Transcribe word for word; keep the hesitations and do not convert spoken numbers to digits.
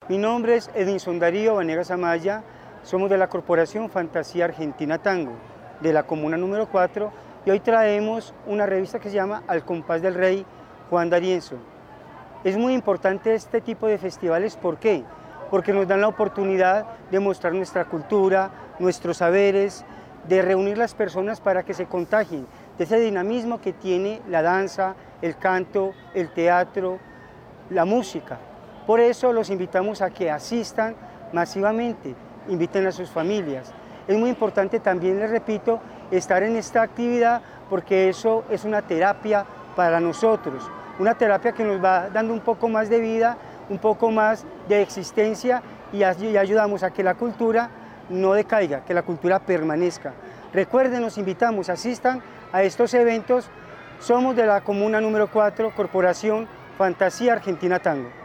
Mi nombre es Edinson Darío Vanegas Amaya, somos de la Corporación Fantasía Argentina Tango, de la Comuna número cuatro, y hoy traemos una revista que se llama Al Compás del Rey, Juan D'Arienzo. Es muy importante este tipo de festivales, ¿por qué? Porque nos dan la oportunidad de mostrar nuestra cultura, nuestros saberes, de reunir las personas para que se contagien de ese dinamismo que tiene la danza, el canto, el teatro, la música. Por eso los invitamos a que asistan masivamente, inviten a sus familias. Es muy importante también, les repito, estar en esta actividad porque eso es una terapia para nosotros, una terapia que nos va dando un poco más de vida, un poco más de existencia y ayudamos a que la cultura no decaiga, que la cultura permanezca. Recuerden, los invitamos, asistan a estos eventos. Somos de la Comuna número cuatro, Corporación Fantasía Argentina Tango.